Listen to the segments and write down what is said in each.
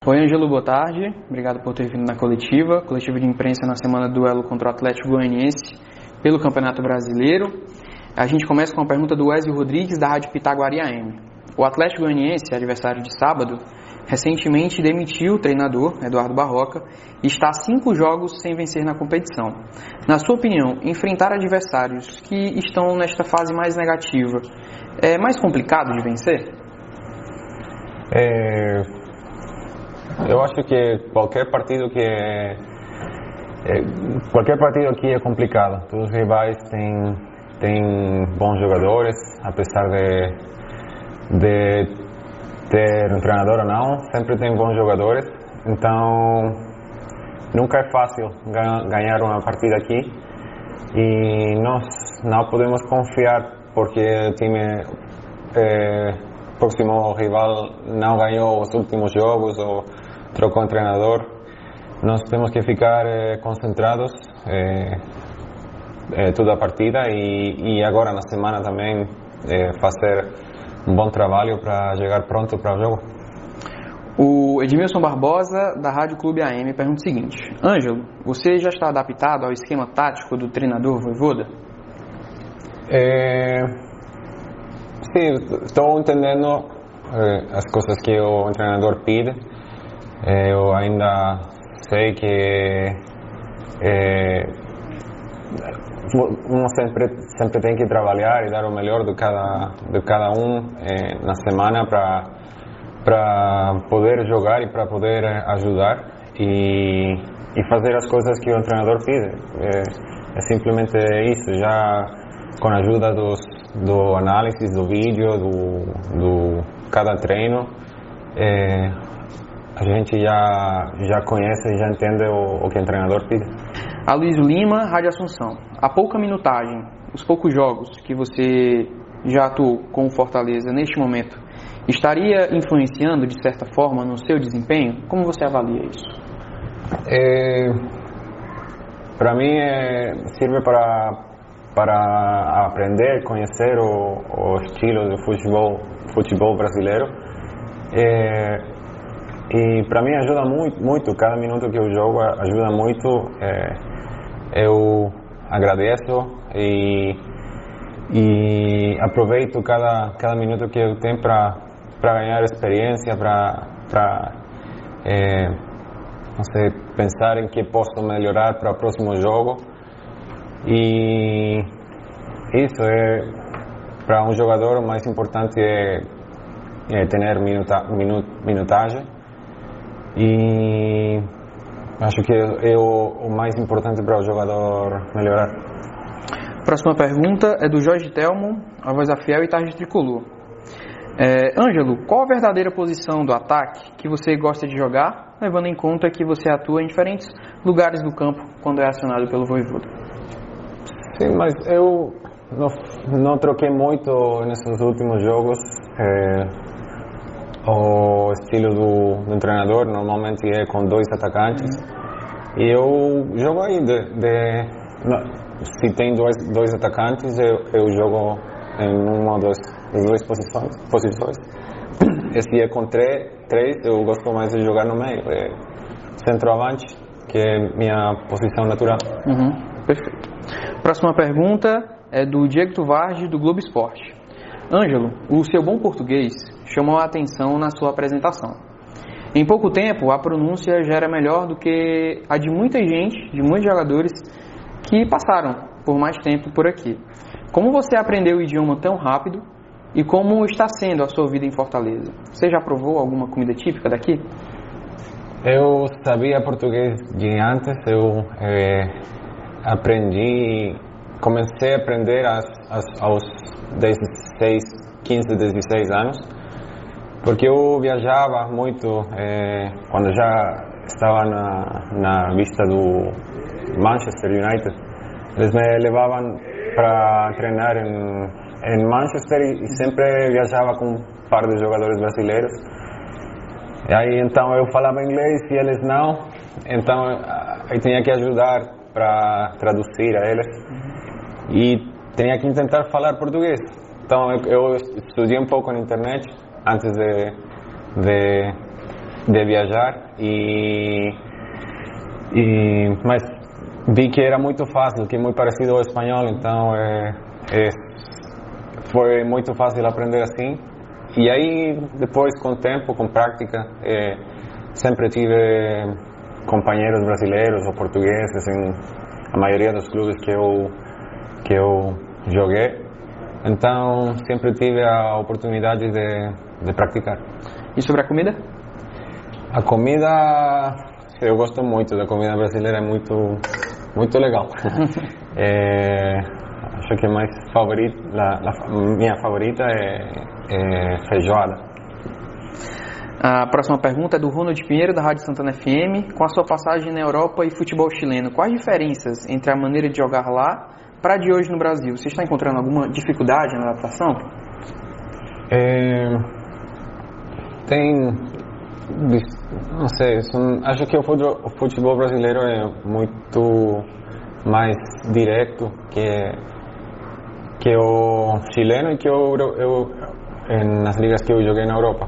Oi, Ângelo, boa tarde. Obrigado por ter vindo na coletiva de imprensa na semana do duelo contra o Atlético Goianiense pelo Campeonato Brasileiro. A gente começa com a pergunta do Wesley Rodrigues, da Rádio Pitaguari AM. O Atlético Goianiense, adversário de sábado, recentemente demitiu o treinador, Eduardo Barroca, e está há 5 jogos sem vencer na competição. Na sua opinião, enfrentar adversários que estão nesta fase mais negativa é mais complicado de vencer? Eu acho que qualquer partido que é complicado. Todos os rivais têm bons jogadores, apesar de ter um treinador ou não, sempre tem bons jogadores. Então nunca é fácil ganhar uma partida aqui e nós não podemos confiar porque o time próximo rival não ganhou os últimos jogos ou trocou um treinador. Nós temos que ficar concentrados toda a partida e agora na semana também fazer um bom trabalho para chegar pronto para o jogo. O Edmilson Barbosa, da Rádio Clube AM, pergunta o seguinte: Ângelo, você já está adaptado ao esquema tático do treinador Vojvoda? Sim, estou entendendo as coisas que o treinador pede. Eu ainda sei que um sempre tem que trabalhar e dar o melhor de cada um na semana para poder jogar e para poder ajudar e fazer as coisas que o treinador pede. É simplesmente isso, já com a ajuda do análise do vídeo, do cada treino, a gente já conhece e já entende o que o treinador pede. Aloysio Lima, Rádio Assunção. A pouca minutagem, os poucos jogos que você já atuou com o Fortaleza neste momento, estaria influenciando de certa forma no seu desempenho? Como você avalia isso? Para mim serve para aprender, conhecer o estilo do futebol brasileiro. E para mim ajuda muito, cada minuto que eu jogo ajuda muito. Eu agradeço e aproveito cada minuto que eu tenho para ganhar experiência, para pensar em que posso melhorar para o próximo jogo. E isso para um jogador o mais importante é ter minutagem. E acho que é o mais importante para o jogador melhorar. Próxima pergunta é do Jorge Telmo, a voz da Fiel e Tarde Tricolor. Ângelo, qual a verdadeira posição do ataque que você gosta de jogar, levando em conta que você atua em diferentes lugares do campo quando é acionado pelo Vojvoda? Sim, mas eu não troquei muito nesses últimos jogos. O estilo do treinador normalmente é com 2 atacantes e eu jogo aí se tem dois atacantes eu jogo em uma das 2 posições. E se é com 3 eu gosto mais de jogar no meio, centroavante, que é minha posição natural. Perfeito. Próxima pergunta é do Diego Tuvardi, do Globo Esporte. Ângelo, o seu bom português chamou a atenção na sua apresentação. Em pouco tempo, a pronúncia já era melhor do que a de muita gente, de muitos jogadores que passaram por mais tempo por aqui. Como você aprendeu o idioma tão rápido e como está sendo a sua vida em Fortaleza? Você já provou alguma comida típica daqui? Eu sabia português de antes, eu comecei a aprender aos 15, 16 anos, porque eu viajava muito quando já estava na vista do Manchester United. Eles me levavam para treinar em Manchester e sempre viajava com um par de jogadores brasileiros. E aí então eu falava inglês e eles não, então eu tinha que ajudar para traduzir a eles e tinha que tentar falar português. Então eu estudei um pouco na internet antes de de viajar mas vi que era muito fácil, que é muito parecido ao espanhol, então foi muito fácil aprender assim. E aí depois, com o tempo, com prática, sempre tive companheiros brasileiros ou portugueses em a maioria dos clubes que eu joguei, então sempre tive a oportunidade de praticar. E sobre a comida? A comida, eu gosto muito da comida brasileira, é muito legal. Acho que mais minha favorita é feijoada. A próxima pergunta é do Ronald Pinheiro, da Rádio Santana FM. Com a sua passagem na Europa e futebol chileno, quais diferenças entre a maneira de jogar lá para a de hoje no Brasil? Você está encontrando alguma dificuldade na adaptação? Tem, não sei, acho que o futebol brasileiro é muito mais direto que o chileno e que nas ligas que eu joguei na Europa.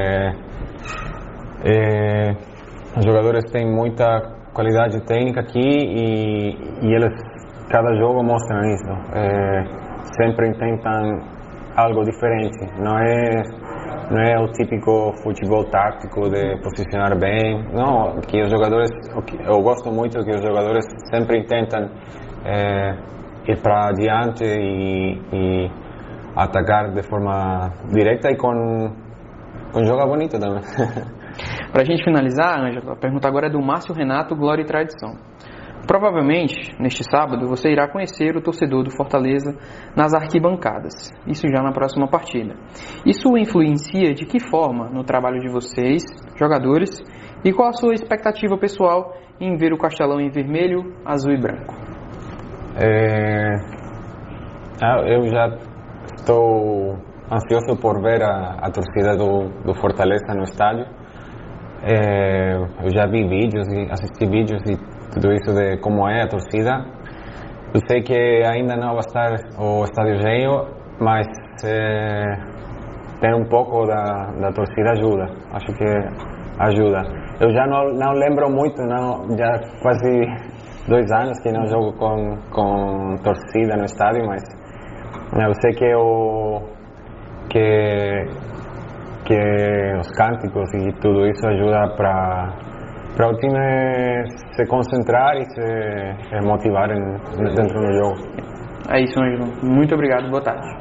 Os jogadores têm muita qualidade técnica aqui e eles cada jogo mostram isso. Sempre tentam algo diferente. Não é o típico futebol tático de posicionar bem. Não, que os jogadores, eu gosto muito que os jogadores sempre tentam ir para adiante e atacar de forma direta e com jogo bonito também. Para a gente finalizar, Ângelo, a pergunta agora é do Márcio Renato, Glória e Tradição. Provavelmente, neste sábado, você irá conhecer o torcedor do Fortaleza nas arquibancadas, isso já na próxima partida. Isso influencia de que forma no trabalho de vocês, jogadores, e qual a sua expectativa pessoal em ver o Castelão em vermelho, azul e branco? Eu já estou ansioso por ver a torcida do Fortaleza no estádio. Eu já vi vídeos e assisti vídeos e tudo isso de como é a torcida. Eu sei que ainda não vai estar o estádio cheio, mas ter um pouco da torcida ajuda. Acho que ajuda. Eu já não lembro muito, já quase 2 anos que não jogo com torcida no estádio, mas eu sei que os cânticos e tudo isso ajuda para o time se concentrar e se motivar dentro do jogo. É isso, Ângelo. Muito obrigado. Boa tarde.